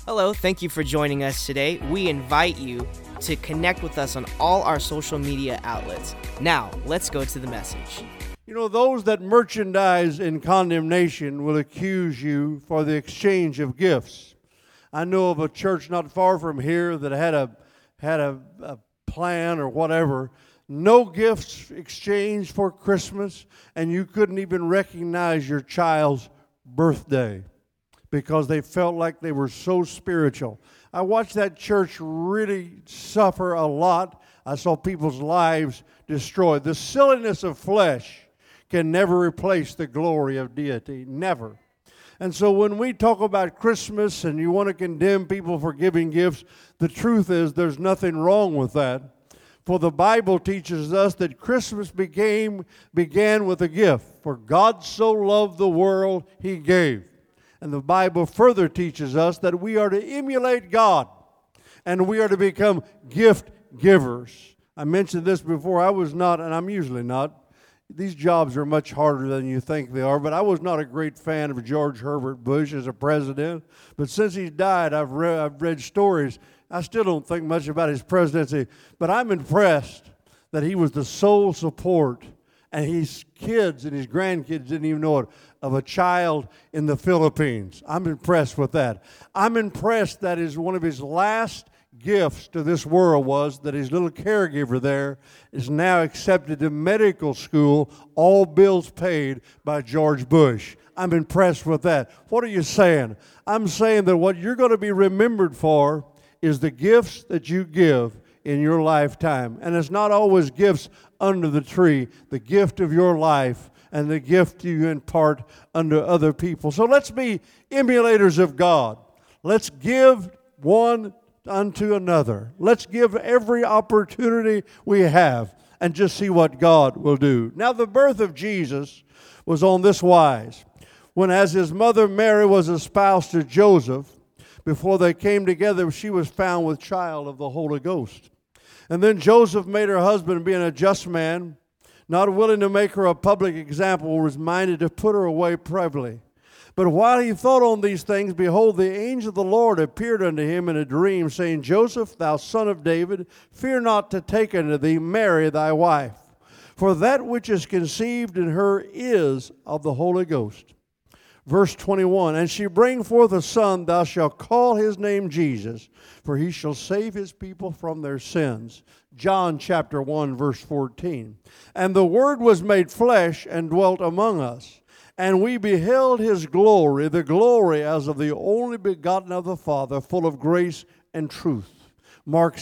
Hello, thank you for joining us today. We invite you to connect with us on all our social media outlets. Now, let's go to the message. You know, those that merchandise in condemnation will accuse you for the exchange of gifts. I know of a church not far from here that had a plan or whatever. No gifts exchanged for Christmas, and you couldn't even recognize your child's birthday because they felt like they were so spiritual. I watched that church really suffer a lot. I saw people's lives destroyed. The silliness of flesh can never replace the glory of deity, never. And so when we talk about Christmas and you want to condemn people for giving gifts, the truth is there's nothing wrong with that. For the Bible teaches us that Christmas began with a gift. For God so loved the world, He gave. And the Bible further teaches us that we are to emulate God and we are to become gift givers. I mentioned this before. I was not, and I'm usually not. These jobs are much harder than you think they are, but I was not a great fan of George Herbert Bush as a president. But since he's died, I've read stories. I still don't think much about his presidency, but I'm impressed that he was the sole support, and his kids and his grandkids didn't even know it, of a child in the Philippines. I'm impressed with that. I'm impressed that is one of his last gifts to this world was that his little caregiver there is now accepted to medical school, all bills paid by George Bush. I'm impressed with that. What are you saying? I'm saying that what you're going to be remembered for is the gifts that you give in your lifetime. And it's not always gifts under the tree, the gift of your life and the gift you impart unto other people. So let's be emulators of God. Let's give one unto another. Let's give every opportunity we have and just see what God will do. Now, the birth of Jesus was on this wise. When as his mother Mary was espoused to Joseph, before they came together, she was found with child of the Holy Ghost. And then Joseph made her husband, being a just man, not willing to make her a public example, was minded to put her away privately. But while he thought on these things, behold, the angel of the Lord appeared unto him in a dream, saying, Joseph, thou son of David, fear not to take unto thee Mary thy wife, for that which is conceived in her is of the Holy Ghost. Verse 21, and she bring forth a son, thou shalt call his name Jesus, for he shall save his people from their sins. John chapter 1, verse 14. And the Word was made flesh and dwelt among us. And we beheld his glory, the glory as of the only begotten of the Father, full of grace and truth. Mark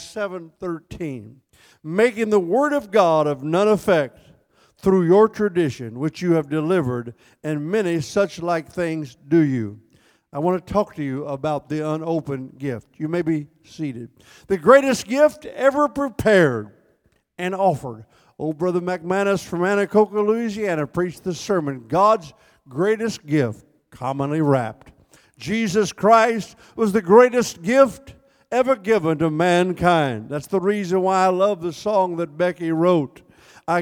7:13. Making the word of God of none effect through your tradition, which you have delivered, and many such like things do you. I want to talk to you about the unopened gift. You may be seated. The greatest gift ever prepared and offered. Old Brother McManus from Anacoca, Louisiana, preached the sermon, God's greatest gift, commonly wrapped. Jesus Christ was the greatest gift ever given to mankind. That's the reason why I love the song that Becky wrote. I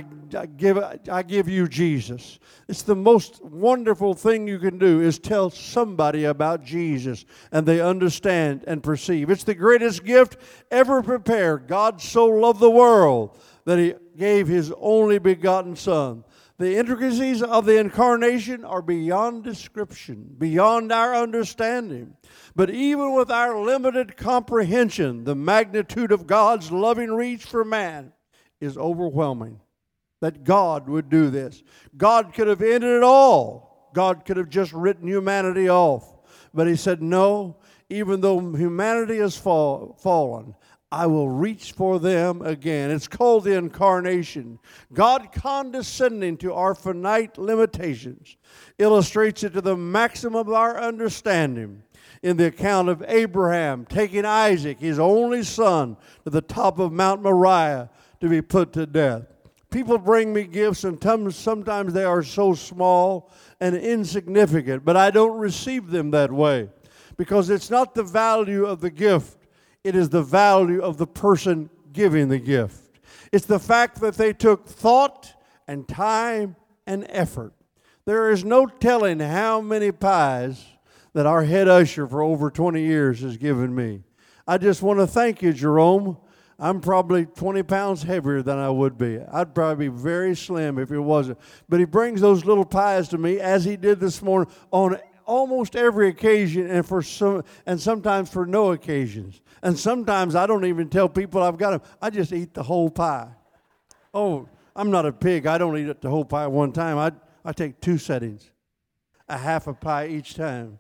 give you Jesus. It's the most wonderful thing you can do is tell somebody about Jesus and they understand and perceive. It's the greatest gift ever prepared. God so loved the world that He gave His only begotten Son. The intricacies of the incarnation are beyond description, beyond our understanding. But even with our limited comprehension, the magnitude of God's loving reach for man is overwhelming. That God would do this. God could have ended it all. God could have just written humanity off. But He said, no, even though humanity has fallen, I will reach for them again. It's called the incarnation. God condescending to our finite limitations illustrates it to the maximum of our understanding in the account of Abraham taking Isaac, his only son, to the top of Mount Moriah to be put to death. People bring me gifts, and sometimes they are so small and insignificant, but I don't receive them that way because it's not the value of the gift. It is the value of the person giving the gift. It's the fact that they took thought and time and effort. There is no telling how many pies that our head usher for over 20 years has given me. I just want to thank you, Jerome. I'm probably 20 pounds heavier than I would be. I'd probably be very slim if it wasn't. But he brings those little pies to me, as he did this morning, on almost every occasion, and sometimes for no occasions. And sometimes I don't even tell people I've got them. I just eat the whole pie. Oh, I'm not a pig. I don't eat the whole pie one time. I take 2 settings, a half a pie each time.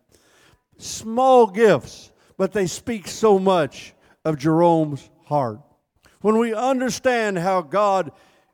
Small gifts, but they speak so much of Jerome's heart. When we understand how God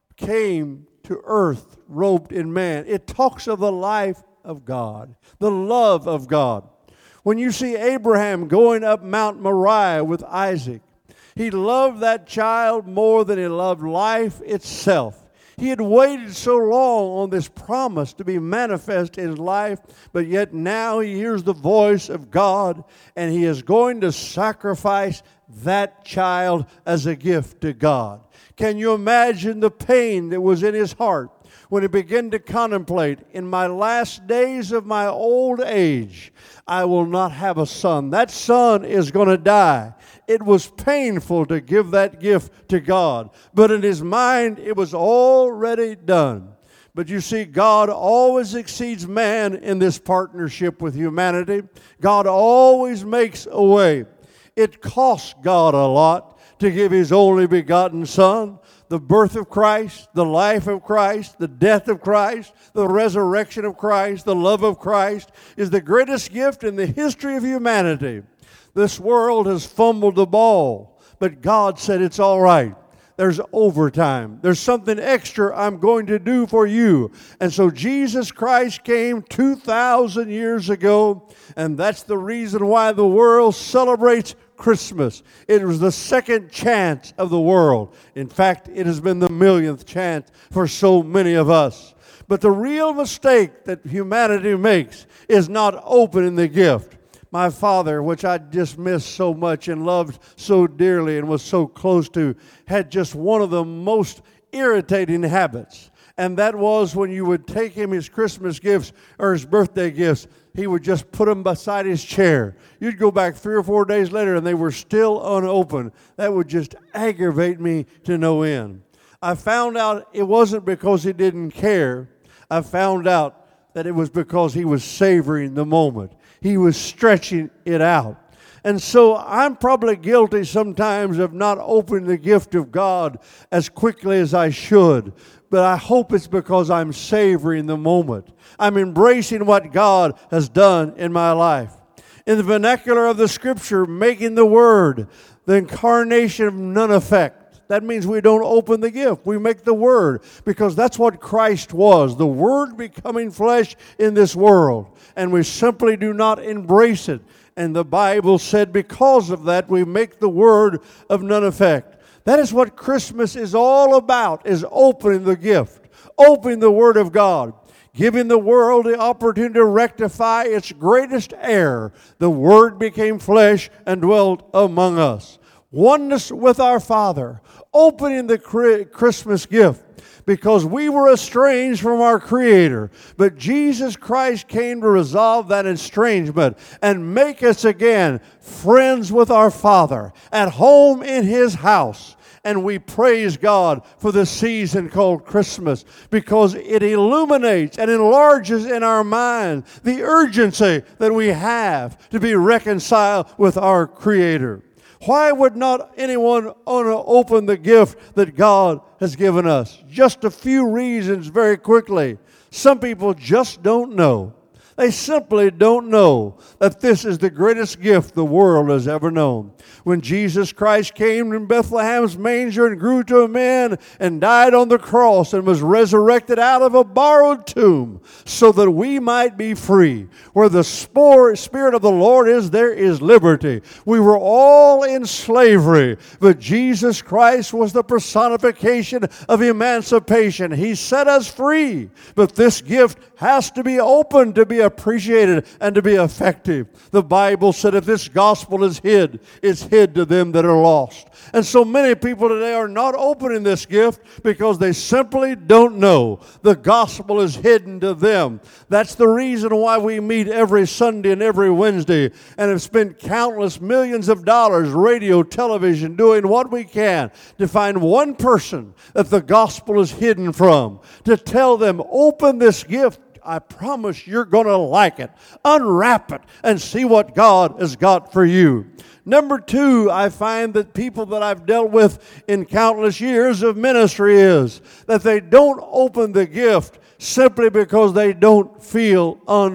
came to earth robed in man, it talks of the life of God, the love of God. When you see Abraham going up Mount Moriah with Isaac, he loved that child more than he loved life itself. He had waited so long on this promise to be manifest in his life, but yet now he hears the voice of God, and he is going to sacrifice that child as a gift to God. Can you imagine the pain that was in his heart when he began to contemplate, in my last days of my old age, I will not have a son. That son is going to die. It was painful to give that gift to God, but in his mind, it was already done. But you see, God always exceeds man in this partnership with humanity. God always makes a way. It costs God a lot to give his only begotten Son. The birth of Christ, the life of Christ, the death of Christ, the resurrection of Christ, the love of Christ is the greatest gift in the history of humanity. This world has fumbled the ball, but God said it's all right. There's overtime. There's something extra I'm going to do for you. And so Jesus Christ came 2,000 years ago, and that's the reason why the world celebrates Christmas. It was the second chance of the world. In fact, it has been the millionth chance for so many of us. But the real mistake that humanity makes is not opening the gift. My father, which I just missed so much and loved so dearly and was so close to, had just one of the most irritating habits. And that was when you would take him his Christmas gifts or his birthday gifts, he would just put them beside his chair. You'd go back 3 or 4 days later and they were still unopened. That would just aggravate me to no end. I found out it wasn't because he didn't care. I found out that it was because he was savoring the moment. He was stretching it out. And so I'm probably guilty sometimes of not opening the gift of God as quickly as I should. But I hope it's because I'm savoring the moment. I'm embracing what God has done in my life. In the vernacular of the Scripture, making the Word the incarnation of none effect. That means we don't open the gift. We make the Word, because that's what Christ was, the Word becoming flesh in this world. And we simply do not embrace it. And the Bible said because of that, we make the Word of none effect. That is what Christmas is all about, is opening the gift, opening the Word of God, giving the world the opportunity to rectify its greatest error. The Word became flesh and dwelt among us. Oneness with our Father, opening the Christmas gift, because we were estranged from our Creator. But Jesus Christ came to resolve that estrangement and make us again friends with our Father, at home in His house. And we praise God for the season called Christmas, because it illuminates and enlarges in our mind the urgency that we have to be reconciled with our Creator. Why would not anyone want to open the gift that God has given us? Just a few reasons very quickly. Some people just don't know. They simply don't know that this is the greatest gift the world has ever known. When Jesus Christ came in Bethlehem's manger and grew to a man and died on the cross and was resurrected out of a borrowed tomb so that we might be free. Where the Spirit of the Lord is, there is liberty. We were all in slavery, but Jesus Christ was the personification of emancipation. He set us free, but this gift has to be opened to be a appreciated and to be effective. The Bible said if this gospel is hid, it's hid to them that are lost. And so many people today are not opening this gift because they simply don't know. The gospel is hidden to them. That's the reason why we meet every Sunday and every Wednesday and have spent countless millions of dollars, radio, television, doing what we can to find one person that the gospel is hidden from, to tell them, open this gift. I promise you're going to like it. Unwrap it and see what God has got for you. Number two, I find that people that I've dealt with in countless years of ministry is that they don't open the gift simply because they don't feel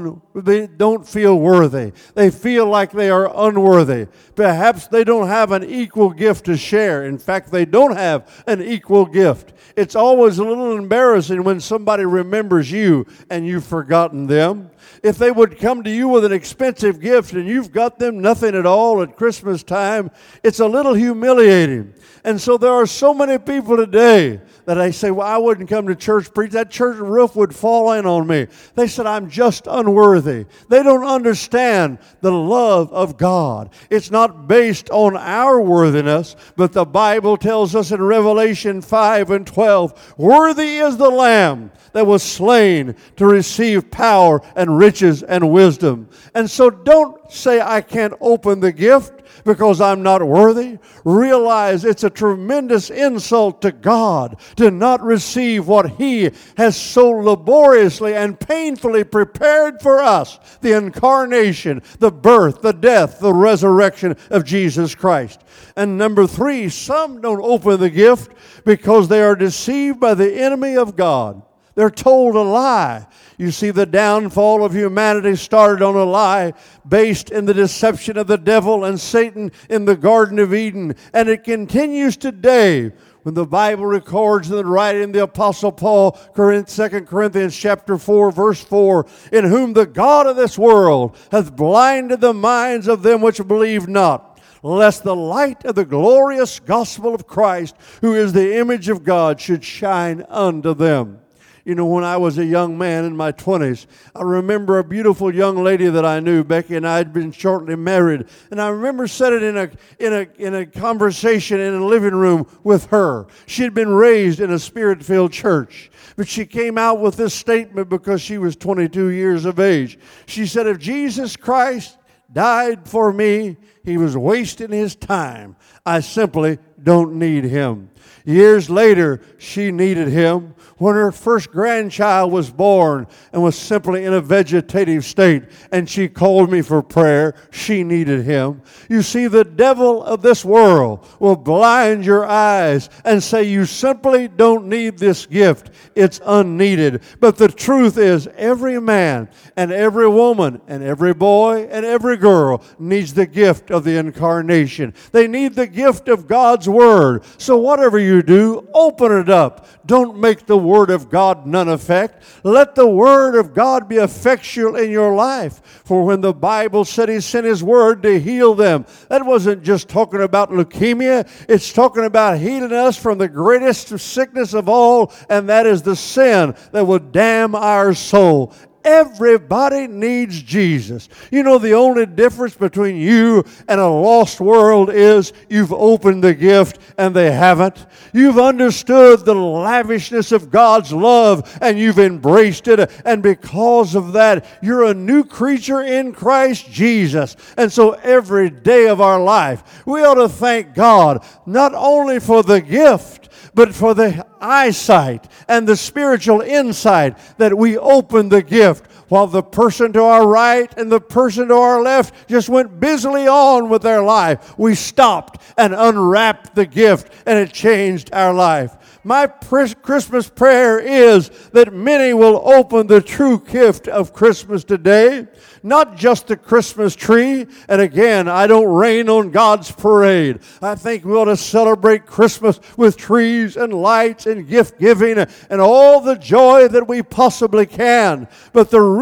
worthy. They feel like they are unworthy. Perhaps they don't have an equal gift to share. In fact, they don't have an equal gift. It's always a little embarrassing when somebody remembers you and you've forgotten them. If they would come to you with an expensive gift and you've got them nothing at all at Christmas time, it's a little humiliating. And so there are so many people today that I say, well, I wouldn't come to church preach. That church roof would fall in on me. They said, I'm just unworthy. They don't understand the love of God. It's not based on our worthiness, but the Bible tells us in Revelation 5 and 12, worthy is the Lamb that was slain to receive power and riches and wisdom. And so don't say, I can't open the gift because I'm not worthy. Realize it's a tremendous insult to God to not receive what He has so laboriously and painfully prepared for us, the incarnation, the birth, the death, the resurrection of Jesus Christ. And number three, some don't open the gift because they are deceived by the enemy of God. They're told a lie. You see, the downfall of humanity started on a lie based in the deception of the devil and Satan in the Garden of Eden. And it continues today when the Bible records in the writing of the Apostle Paul, 2 Corinthians chapter 4, verse 4, in whom the God of this world hath blinded the minds of them which believe not, lest the light of the glorious gospel of Christ, who is the image of God, should shine unto them. You know, when I was a young man in my 20s, I remember a beautiful young lady that I knew. Becky and I had been shortly married. And I remember sitting in a conversation in a living room with her. She had been raised in a Spirit-filled church. But she came out with this statement because she was 22 years of age. She said, if Jesus Christ died for me, He was wasting His time. I simply don't need Him. Years later, she needed Him. When her first grandchild was born and was simply in a vegetative state, and she called me for prayer, she needed Him. You see, the devil of this world will blind your eyes and say you simply don't need this gift. It's unneeded. But the truth is, every man and every woman and every boy and every girl needs the gift of the incarnation. They need the gift of God's Word. So whatever you do, open it up. Don't make the Word of God none effect. Let the Word of God be effectual in your life. For when the Bible said He sent His Word to heal them, that wasn't just talking about leukemia. It's talking about healing us from the greatest sickness of all, and that is the sin that will damn our soul. Everybody needs Jesus. You know, the only difference between you and a lost world is you've opened the gift and they haven't. You've understood the lavishness of God's love and you've embraced it. And because of that, you're a new creature in Christ Jesus. And so every day of our life, we ought to thank God not only for the gift, but for the eyesight and the spiritual insight that we opened the gift while the person to our right and the person to our left just went busily on with their life. We stopped and unwrapped the gift, and it changed our life. My Christmas prayer is that many will open the true gift of Christmas today, not just the Christmas tree. And again, I don't rain on God's parade. I think we ought to celebrate Christmas with trees and lights and gift giving and all the joy that we possibly can. But the real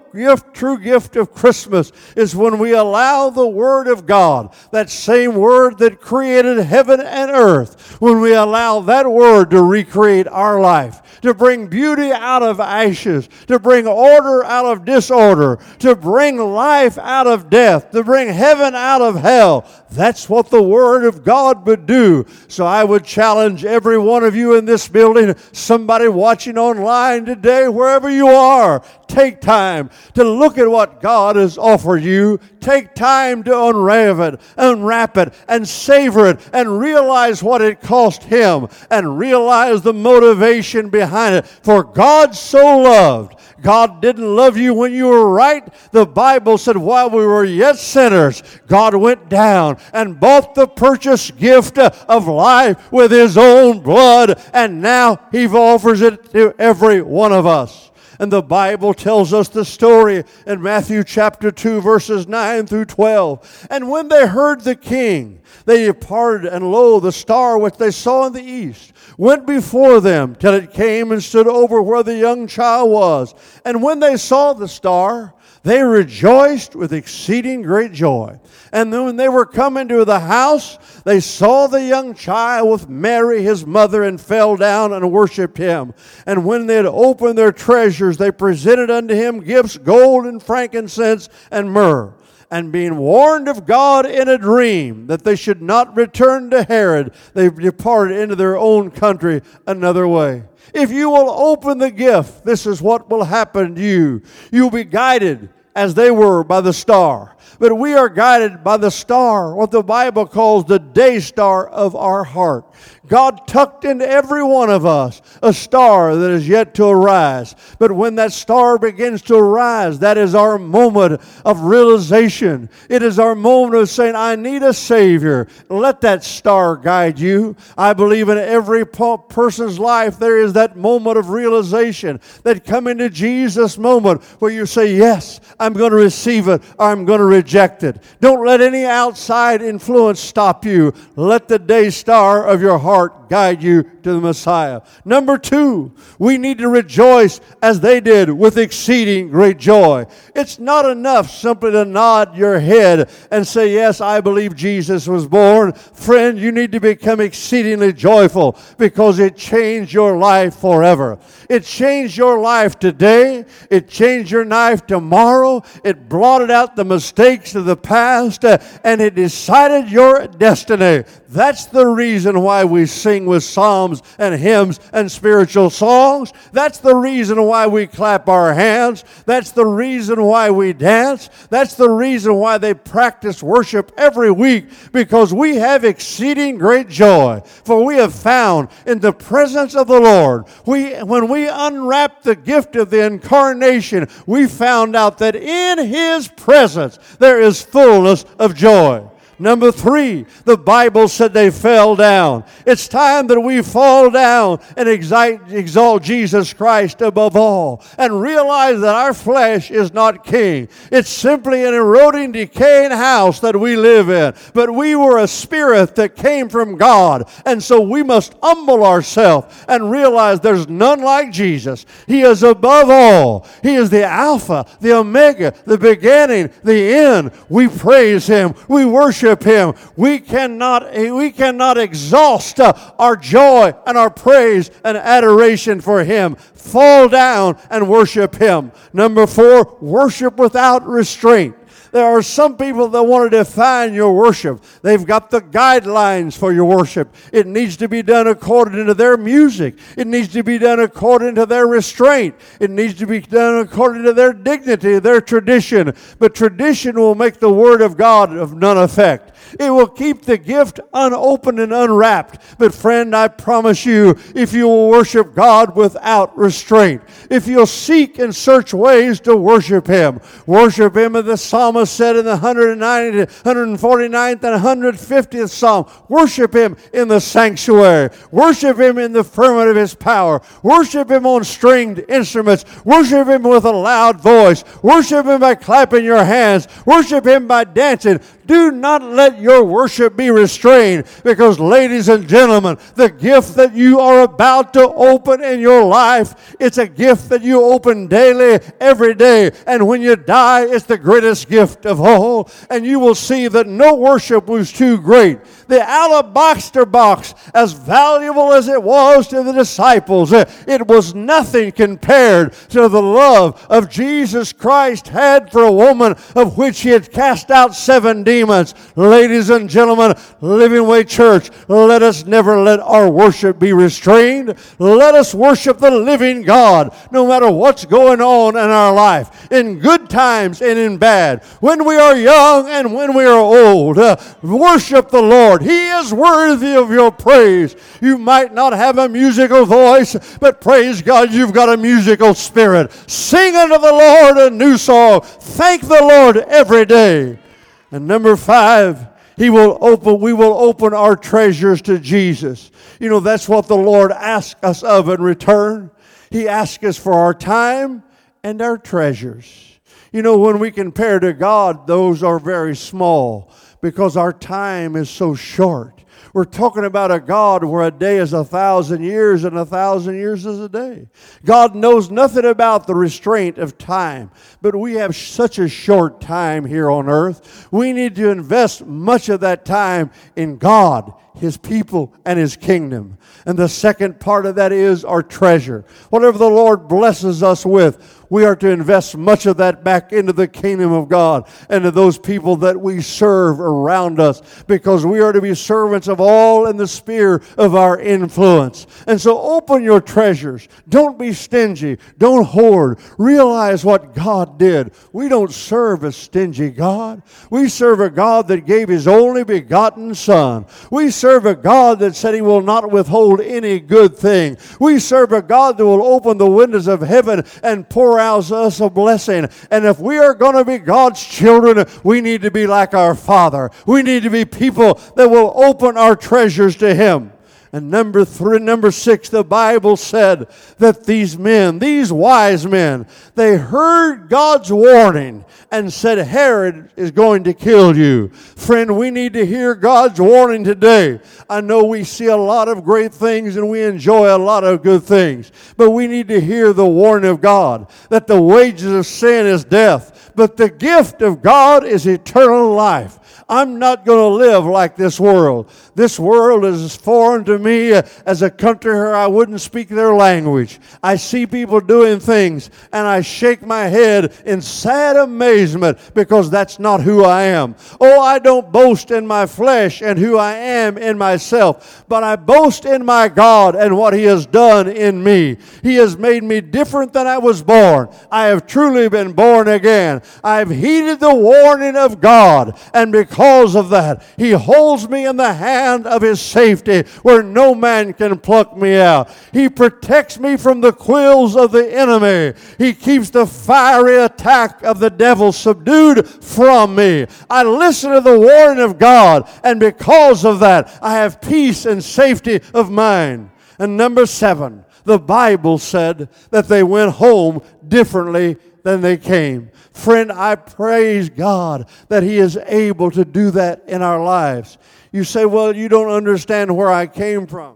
true gift of Christmas is when we allow the Word of God, that same Word that created heaven and earth, when we allow that Word to recreate our life, to bring beauty out of ashes, to bring order out of disorder, to bring life out of death, to bring heaven out of hell. That's what the Word of God would do. So I would challenge every one of you in this building, somebody watching online today, wherever you are, take time to look at what God has offered you. Take time to unwrap it, and savor it, and realize what it cost Him, and realize the motivation behind it. For God so loved. God didn't love you when you were right. The Bible said while we were yet sinners, God went down and bought the purchase gift of life with His own blood, and now He offers it to every one of us. And the Bible tells us the story in Matthew chapter 2, verses 9 through 12. And when they heard the king, they departed, and lo, the star which they saw in the east went before them till it came and stood over where the young child was. And when they saw the star, they rejoiced with exceeding great joy. And then when they were come into the house, they saw the young child with Mary his mother, and fell down and worshipped Him. And when they had opened their treasures, they presented unto Him gifts, gold and frankincense and myrrh. And being warned of God in a dream that they should not return to Herod, they departed into their own country another way. If you will open the gift, this is what will happen to you. You'll be guided as they were by the star. But we are guided by the star, what the Bible calls the day star of our heart. God tucked into every one of us a star that is yet to arise. But when that star begins to arise, that is our moment of realization. It is our moment of saying, I need a Savior. Let that star guide you. I believe in every person's life there is that moment of realization, that come into Jesus moment where you say, yes, I'm going to receive it, or I'm going to reject it. Don't let any outside influence stop you. Let the day star of your heart guide you to the Messiah. Number 2, we need to rejoice as they did with exceeding great joy. It's not enough simply to nod your head and say, yes, I believe Jesus was born. Friend, you need to become exceedingly joyful because it changed your life forever. It changed your life today. It changed your life tomorrow. It blotted out the mistakes of the past, and it decided your destiny. That's the reason why we sing with psalms and hymns and spiritual songs. That's the reason why we clap our hands. That's the reason why we dance. That's the reason why they practice worship every week, because we have exceeding great joy. For we have found in the presence of the Lord, when we unwrap the gift of the incarnation, we found out that in His presence there is fullness of joy. Number 3, the Bible said they fell down. It's time that we fall down and exalt Jesus Christ above all and realize that our flesh is not king. It's simply an eroding, decaying house that we live in. But we were a spirit that came from God, and so we must humble ourselves and realize there's none like Jesus. He is above all. He is the Alpha, the Omega, the beginning, the end. We praise Him. We worship Him. We cannot exhaust our joy and our praise and adoration for Him. Fall down and worship Him. Number 4, worship without restraint. There are some people that want to define your worship. They've got the guidelines for your worship. It needs to be done according to their music. It needs to be done according to their restraint. It needs to be done according to their dignity, their tradition. But tradition will make the Word of God of none effect. It will keep the gift unopened and unwrapped. But friend, I promise you, if you will worship God without restraint, if you'll seek and search ways to worship Him as the psalmist psalmist said in the 190th, 149th, and 150th Psalm, worship Him in the sanctuary. Worship Him in the firmament of His power. Worship Him on stringed instruments. Worship Him with a loud voice. Worship Him by clapping your hands. Worship Him by dancing. Do not let your worship be restrained, because, ladies and gentlemen, the gift that you are about to open in your life, it's a gift that you open daily, every day. And when you die, it's the greatest gift of all. And you will see that no worship was too great. The alabaster box, as valuable as it was to the disciples, it was nothing compared to the love of Jesus Christ had for a woman of which He had cast out 7 demons. Ladies and gentlemen, Living Way Church, let us never let our worship be restrained. Let us worship the living God, no matter what's going on in our life, in good times and in bad, when we are young and when we are old. Worship the Lord. He is worthy of your praise. You might not have a musical voice, but praise God, you've got a musical spirit. Sing unto the Lord a new song. Thank the Lord every day. And number 5, we will open our treasures to Jesus. You know, that's what the Lord asks us of in return. He asks us for our time and our treasures. You know, when we compare to God, those are very small because our time is so short. We're talking about a God where a day is 1,000 years and 1,000 years is a day. God knows nothing about the restraint of time, but we have such a short time here on earth. We need to invest much of that time in God, His people, and His kingdom. And the second part of that is our treasure. Whatever the Lord blesses us with, we are to invest much of that back into the kingdom of God and to those people that we serve around us, because we are to be servants of all in the sphere of our influence. And so open your treasures. Don't be stingy. Don't hoard. Realize what God did. We don't serve a stingy God. We serve a God that gave His only begotten Son. We serve a God that said He will not withhold any good thing. We serve a God that will open the windows of heaven and pour out us a blessing. And if we are going to be God's children, we need to be like our Father. We need to be people that will open our treasures to Him. And number 6, the Bible said that these men, these wise men, they heard God's warning and said, Herod is going to kill you. Friend, we need to hear God's warning today. I know we see a lot of great things and we enjoy a lot of good things, but we need to hear the warning of God that the wages of sin is death, but the gift of God is eternal life. I'm not going to live like this world. This world is as foreign to me as a country where I wouldn't speak their language. I see people doing things and I shake my head in sad amazement because that's not who I am. Oh, I don't boast in my flesh and who I am in myself, but I boast in my God and what He has done in me. He has made me different than I was born. I have truly been born again. I have heeded the warning of God, and because of that, He holds me in the hand of His safety where no man can pluck me out. He protects me from the quills of the enemy. He keeps the fiery attack of the devil subdued from me. I listen to the warning of God, and because of that, I have peace and safety of mind. And number 7, the Bible said that they went home differently than they came. Friend, I praise God that He is able to do that in our lives. You say, well, you don't understand where I came from.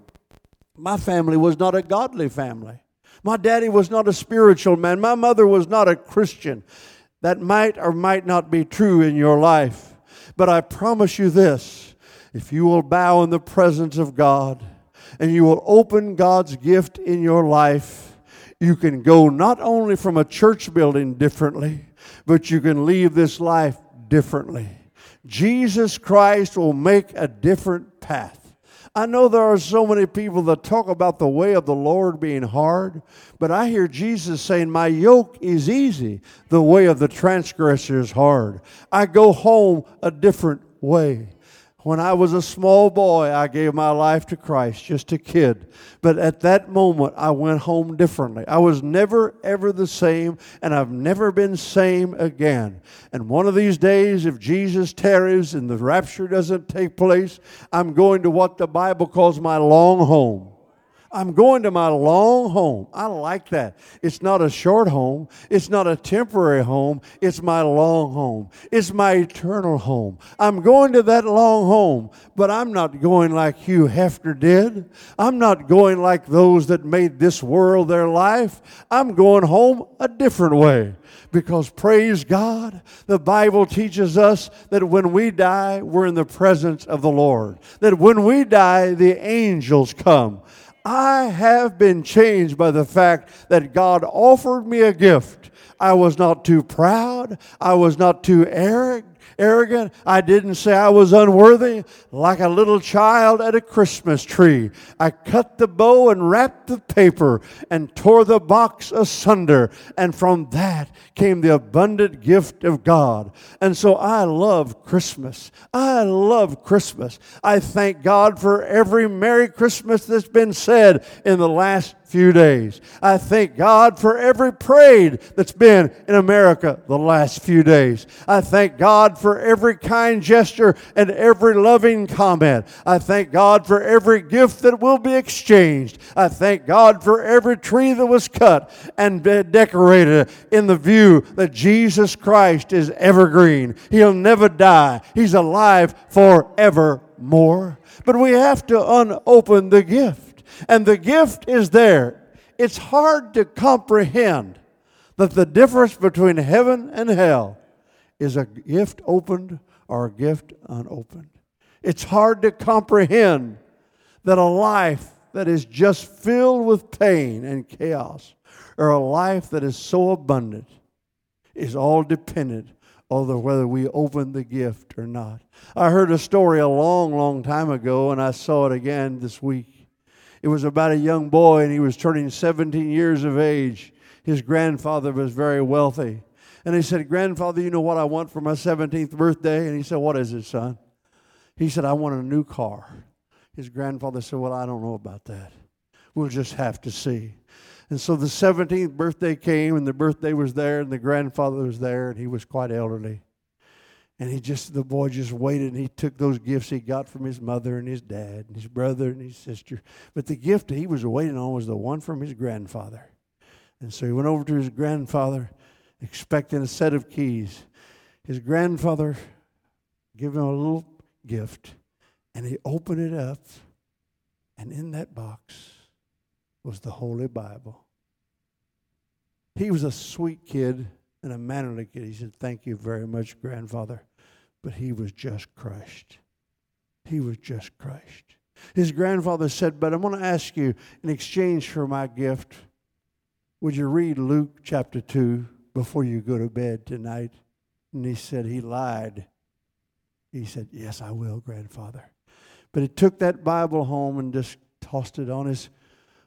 My family was not a godly family. My daddy was not a spiritual man. My mother was not a Christian. That might or might not be true in your life. But I promise you this, if you will bow in the presence of God and you will open God's gift in your life, you can go not only from a church building differently, but you can leave this life differently. Jesus Christ will make a different path. I know there are so many people that talk about the way of the Lord being hard, but I hear Jesus saying, my yoke is easy, the way of the transgressor is hard. I go home a different way. When I was a small boy, I gave my life to Christ, just a kid. But at that moment, I went home differently. I was never, ever the same, and I've never been same again. And one of these days, if Jesus tarries and the rapture doesn't take place, I'm going to what the Bible calls my long home. I'm going to my long home. I like that. It's not a short home. It's not a temporary home. It's my long home. It's my eternal home. I'm going to that long home, but I'm not going like Hugh Hefner did. I'm not going like those that made this world their life. I'm going home a different way. Because praise God, the Bible teaches us that when we die, we're in the presence of the Lord. That when we die, the angels come. I have been changed by the fact that God offered me a gift. I was not too proud. I was not too arrogant. I didn't say I was unworthy. Like a little child at a Christmas tree, I cut the bow and wrapped the paper and tore the box asunder. And from that came the abundant gift of God. And so I love Christmas. I love Christmas. I thank God for every Merry Christmas that's been said in the last few days. I thank God for every parade that's been in America the last few days. I thank God for every kind gesture and every loving comment. I thank God for every gift that will be exchanged. I thank God for every tree that was cut and decorated in the view that Jesus Christ is evergreen. He'll never die. He's alive forevermore. But we have to unopen the gift. And the gift is there. It's hard to comprehend that the difference between heaven and hell is a gift opened or a gift unopened. It's hard to comprehend that a life that is just filled with pain and chaos or a life that is so abundant is all dependent on whether we open the gift or not. I heard a story a long, long time ago, and I saw it again this week. It was about a young boy, and he was turning 17 years of age. His grandfather was very wealthy. And he said, "Grandfather, you know what I want for my 17th birthday?" And he said, "What is it, son?" He said, "I want a new car." His grandfather said, "Well, I don't know about that. We'll just have to see." And so the 17th birthday came, and the birthday was there, and the grandfather was there, and he was quite elderly. And the boy just waited, and he took those gifts he got from his mother and his dad and his brother and his sister. But the gift he was waiting on was the one from his grandfather. And so he went over to his grandfather, expecting a set of keys. His grandfather gave him a little gift, and he opened it up, and in that box was the Holy Bible. He was a sweet kid and a mannerly kid. He said, "Thank you very much, grandfather." But he was just crushed. He was just crushed. His grandfather said, "But I'm going to ask you, in exchange for my gift, would you read Luke chapter 2 before you go to bed tonight?" And he said he lied. He said, "Yes, I will, grandfather." But he took that Bible home and just tossed it on his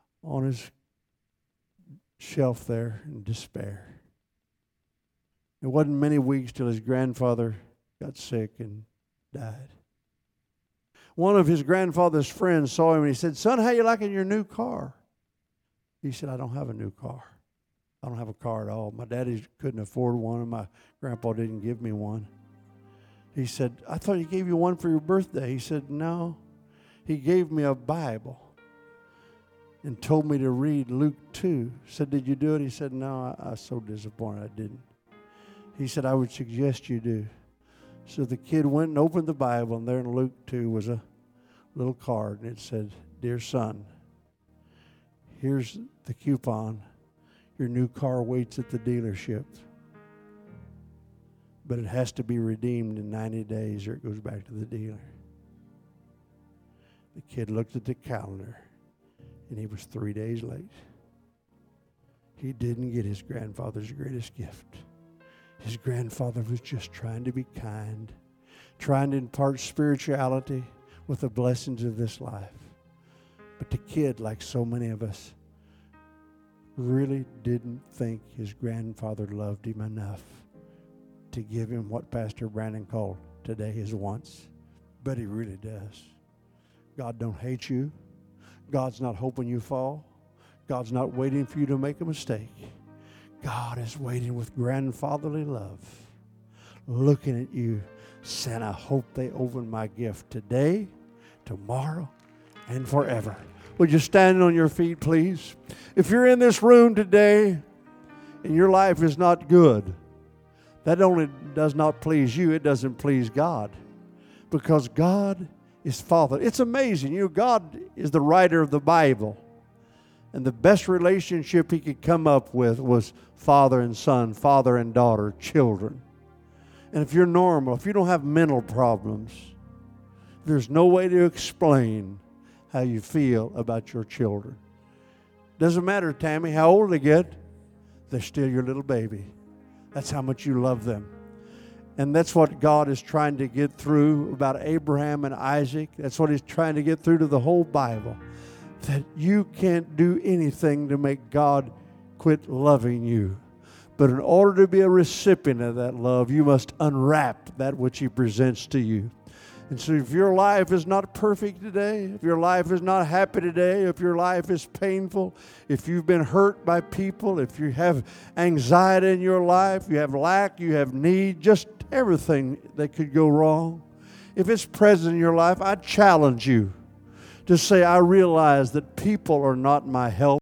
shelf there in despair. It wasn't many weeks till his grandfather got sick and died. One of his grandfather's friends saw him and he said, "Son, how you liking your new car?" He said, "I don't have a new car. I don't have a car at all. My daddy couldn't afford one and my grandpa didn't give me one." He said, "I thought he gave you one for your birthday." He said, "No, he gave me a Bible and told me to read Luke 2. Said, 'Did you do it?' He said, 'No, I was so disappointed I didn't.' He said, 'I would suggest you do.' So the kid went and opened the Bible, and there in Luke 2 was a little card, and it said, 'Dear son, here's the coupon. Your new car waits at the dealership. But it has to be redeemed in 90 days or it goes back to the dealer.'" The kid looked at the calendar, and he was 3 days late. He didn't get his grandfather's greatest gift. His grandfather was just trying to be kind, trying to impart spirituality with the blessings of this life. But the kid, like so many of us, really didn't think his grandfather loved him enough to give him what Pastor Brandon called today his wants, bet He really does. God don't hate you. God's not hoping you fall. God's not waiting for you to make a mistake. God is waiting with grandfatherly love, looking at you, saying, I hope they open my gift today, tomorrow, and forever. Would you stand on your feet, please? If you're in this room today and your life is not good, that only does not please you, it doesn't please God. Because God is Father. It's amazing. You know, God is the writer of the Bible. And the best relationship He could come up with was father and son, father and daughter, children. And if you're normal, if you don't have mental problems, there's no way to explain how you feel about your children. Doesn't matter, Tammy, how old they get, they're still your little baby. That's how much you love them. And that's what God is trying to get through about Abraham and Isaac. That's what He's trying to get through to the whole Bible. That you can't do anything to make God quit loving you. But in order to be a recipient of that love, you must unwrap that which He presents to you. And so if your life is not perfect today, if your life is not happy today, if your life is painful, if you've been hurt by people, if you have anxiety in your life, you have lack, you have need, just everything that could go wrong, if it's present in your life, I challenge you to say, I realize that people are not my help.